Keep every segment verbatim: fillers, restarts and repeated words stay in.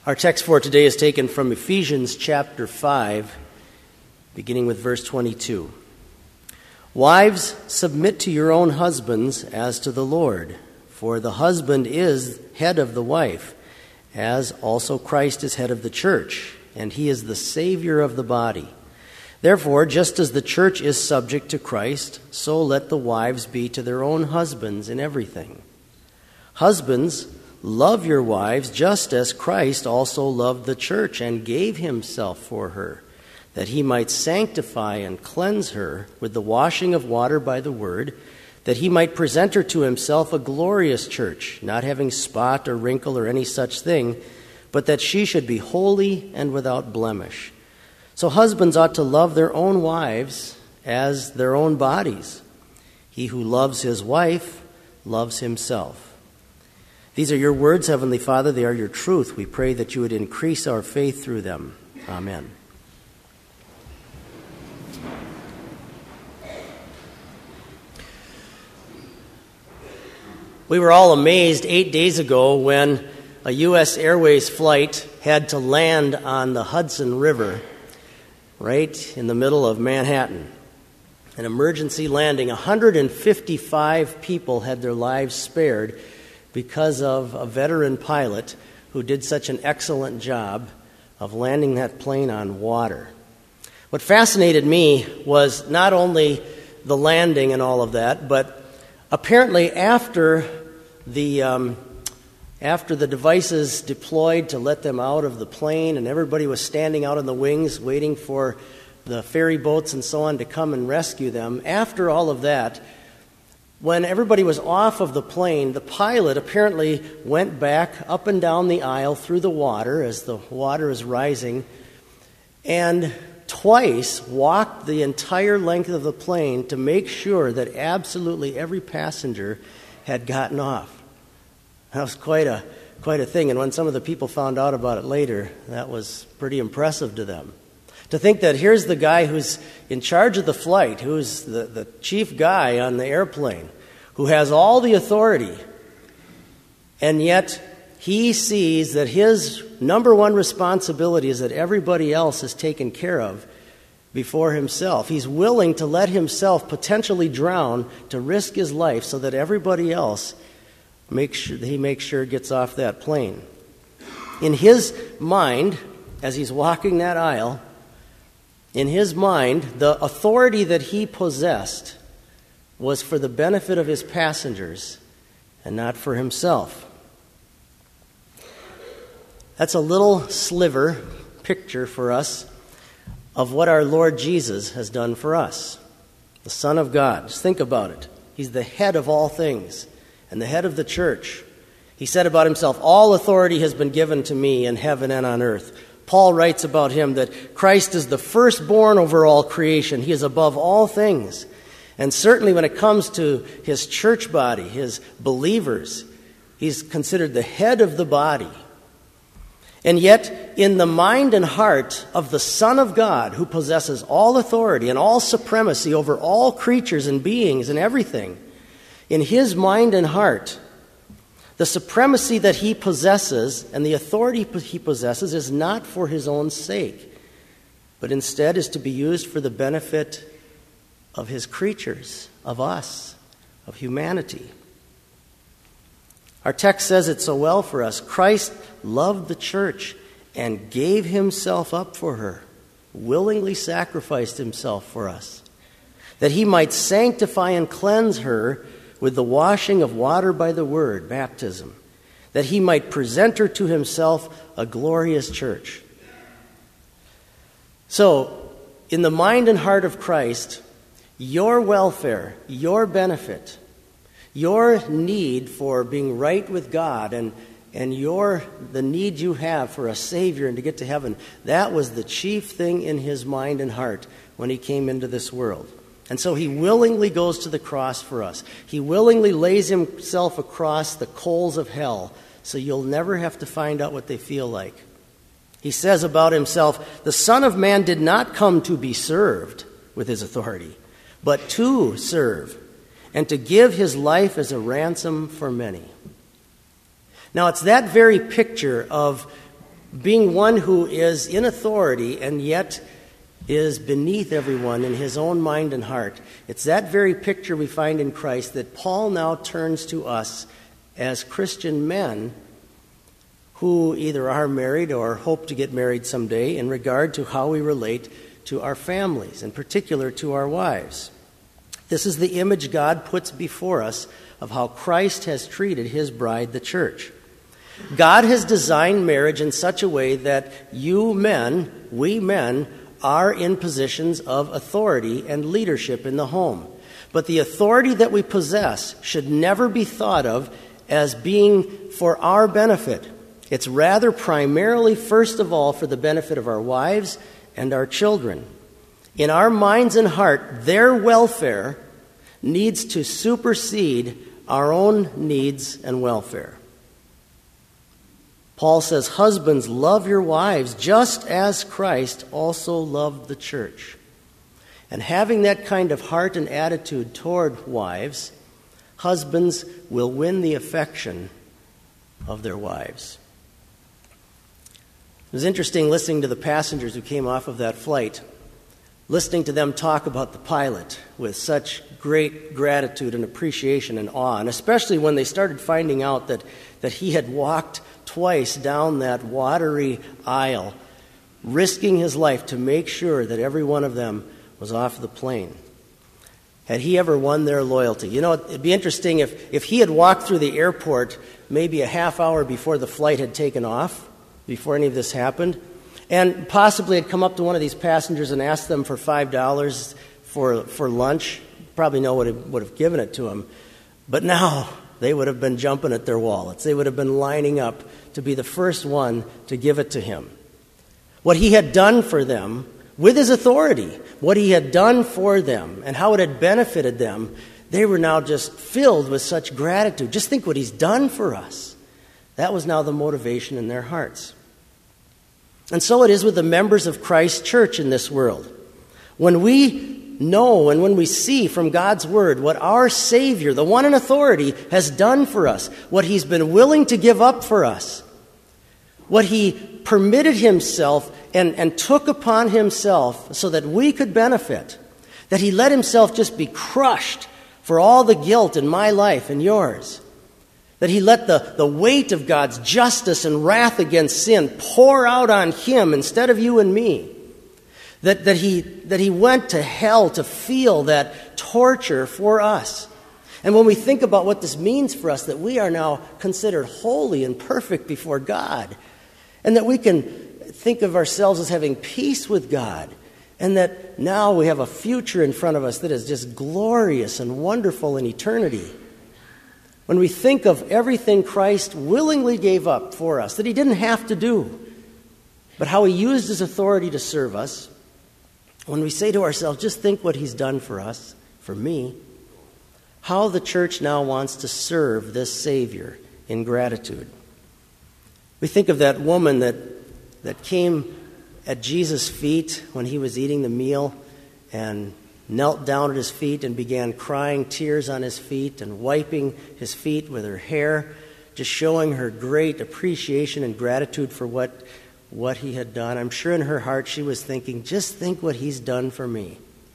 Our text for today is taken from Ephesians chapter five, beginning with verse twenty-two. Wives, submit to your own husbands as to the Lord, for the husband is head of the wife, as also Christ is head of the church, and he is the Savior of the body. Therefore, just as the church is subject to Christ, so let the wives be to their own husbands in everything. Husbands, love your wives just as Christ also loved the church and gave himself for her, that he might sanctify and cleanse her with the washing of water by the word, that he might present her to himself a glorious church, not having spot or wrinkle or any such thing, but that she should be holy and without blemish. So husbands ought to love their own wives as their own bodies. He who loves his wife loves himself. These are your words, Heavenly Father. They are your truth. We pray that you would increase our faith through them. Amen. We were all amazed eight days ago when a U S Airways flight had to land on the Hudson River right in the middle of Manhattan. An emergency landing. one hundred fifty-five people had their lives spared because of a veteran pilot who did such an excellent job of landing that plane on water. What fascinated me was not only the landing and all of that, but apparently after the um, after the devices deployed to let them out of the plane and everybody was standing out on the wings waiting for the ferry boats and so on to come and rescue them, after all of that, when everybody was off of the plane, the pilot apparently went back up and down the aisle through the water as the water is rising and twice walked the entire length of the plane to make sure that absolutely every passenger had gotten off. That was quite a quite a thing, and when some of the people found out about it later, that was pretty impressive to them. To think that here's the guy who's in charge of the flight, who's the, the chief guy on the airplane, who has all the authority, and yet he sees that his number one responsibility is that everybody else is taken care of before himself. He's willing to let himself potentially drown to risk his life so that everybody else makes sure, he makes sure gets off that plane. In his mind, as he's walking that aisle, in his mind, the authority that he possessed was for the benefit of his passengers and not for himself. That's a little sliver picture for us of what our Lord Jesus has done for us, the Son of God. Just think about it. He's the head of all things and the head of the church. He said about himself, "All authority has been given to me in heaven and on earth." Paul writes about him that Christ is the firstborn over all creation. He is above all things. And certainly when it comes to his church body, his believers, he's considered the head of the body. And yet, in the mind and heart of the Son of God, who possesses all authority and all supremacy over all creatures and beings and everything, in his mind and heart, the supremacy that he possesses and the authority he possesses is not for his own sake, but instead is to be used for the benefit of his creatures, of us, of humanity. Our text says it so well for us. Christ loved the church and gave himself up for her, willingly sacrificed himself for us, that he might sanctify and cleanse her with the washing of water by the word, baptism, that he might present her to himself a glorious church. So, in the mind and heart of Christ, your welfare, your benefit, your need for being right with God and, and your the need you have for a Savior and to get to heaven, that was the chief thing in his mind and heart when he came into this world. And so he willingly goes to the cross for us. He willingly lays himself across the coals of hell so you'll never have to find out what they feel like. He says about himself, "The Son of Man did not come to be served with his authority, but to serve and to give his life as a ransom for many." Now, it's that very picture of being one who is in authority and yet is beneath everyone in his own mind and heart. It's that very picture we find in Christ that Paul now turns to us as Christian men who either are married or hope to get married someday in regard to how we relate to our families, in particular to our wives. This is the image God puts before us of how Christ has treated his bride, the church. God has designed marriage in such a way that you men, we men, are in positions of authority and leadership in the home. But the authority that we possess should never be thought of as being for our benefit. It's rather primarily, first of all, for the benefit of our wives and our children. In our minds and heart, their welfare needs to supersede our own needs and welfare. Paul says, husbands, love your wives just as Christ also loved the church. And having that kind of heart and attitude toward wives, husbands will win the affection of their wives. It was interesting listening to the passengers who came off of that flight, listening to them talk about the pilot with such great gratitude and appreciation and awe, and especially when they started finding out that, that he had walked twice down that watery aisle, risking his life to make sure that every one of them was off the plane. Had he ever won their loyalty? You know, it'd be interesting if, if he had walked through the airport maybe a half hour before the flight had taken off, before any of this happened, and possibly had come up to one of these passengers and asked them for five dollars for for lunch. Probably no one would have given it to him. But now they would have been jumping at their wallets. They would have been lining up to be the first one to give it to him. What he had done for them with his authority, what he had done for them and how it had benefited them, they were now just filled with such gratitude. Just think what he's done for us. That was now the motivation in their hearts. And so it is with the members of Christ's church in this world. When we know and when we see from God's word what our Savior, the one in authority, has done for us, what he's been willing to give up for us, what he permitted himself and, and took upon himself so that we could benefit, that he let himself just be crushed for all the guilt in my life and yours, that he let the, the weight of God's justice and wrath against sin pour out on him instead of you and me. That, that, he, that he went to hell to feel that torture for us. And when we think about what this means for us, that we are now considered holy and perfect before God, and that we can think of ourselves as having peace with God, and that now we have a future in front of us that is just glorious and wonderful in eternity. When we think of everything Christ willingly gave up for us, that he didn't have to do, but how he used his authority to serve us, when we say to ourselves, just think what he's done for us, for me, how the church now wants to serve this Savior in gratitude. We think of that woman that, that came at Jesus' feet when he was eating the meal and knelt down at his feet and began crying tears on his feet and wiping his feet with her hair, just showing her great appreciation and gratitude for what, what he had done. I'm sure in her heart she was thinking, just think what he's done for me.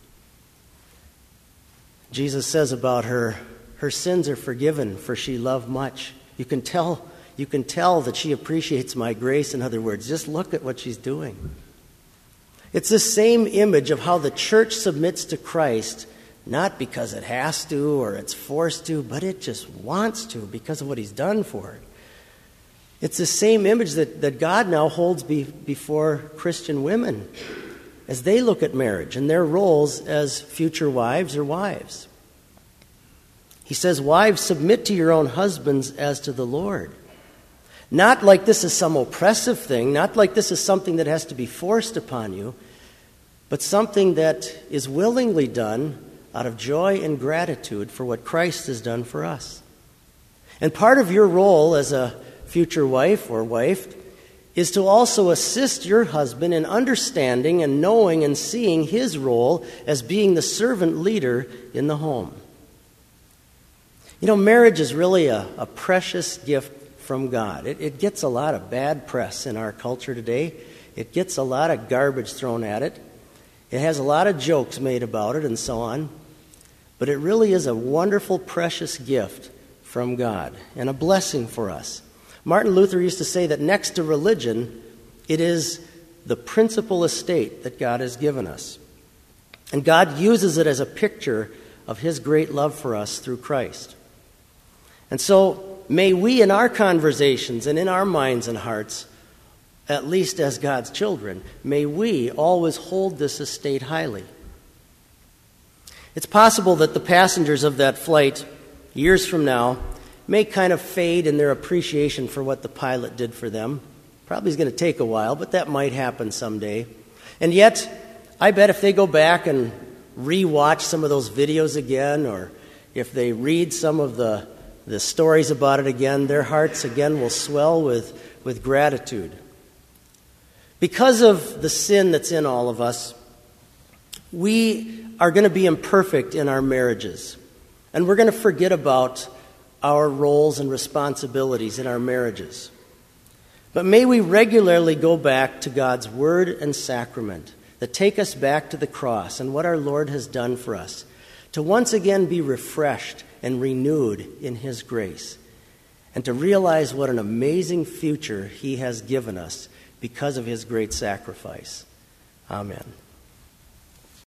Jesus says about her, her sins are forgiven, for she loved much. You can tell, you can tell that she appreciates my grace, in other words. Just look at what she's doing. It's the same image of how the church submits to Christ, not because it has to or it's forced to, but it just wants to because of what he's done for it. It's the same image that, that God now holds be, before Christian women as they look at marriage and their roles as future wives or wives. He says, wives, submit to your own husbands as to the Lord. Not like this is some oppressive thing, not like this is something that has to be forced upon you, but something that is willingly done out of joy and gratitude for what Christ has done for us. And part of your role as a future wife or wife is to also assist your husband in understanding and knowing and seeing his role as being the servant leader in the home. You know, marriage is really a, a precious gift from God. It, it gets a lot of bad press in our culture today. It gets a lot of garbage thrown at it. It has a lot of jokes made about it and so on. But it really is a wonderful, precious gift from God and a blessing for us. Martin Luther used to say that next to religion, it is the principal estate that God has given us. And God uses it as a picture of his great love for us through Christ. And so may we in our conversations and in our minds and hearts, at least as God's children, may we always hold this estate highly. It's possible that the passengers of that flight, years from now, may kind of fade in their appreciation for what the pilot did for them. Probably is going to take a while, but that might happen someday. And yet, I bet if they go back and re-watch some of those videos again, or if they read some of the, the stories about it again, their hearts again will swell with, with gratitude. Because of the sin that's in all of us, we are going to be imperfect in our marriages. And we're going to forget about our roles and responsibilities in our marriages. But may we regularly go back to God's word and sacrament that take us back to the cross and what our Lord has done for us, to once again be refreshed and renewed in his grace, and to realize what an amazing future he has given us because of his great sacrifice. Amen.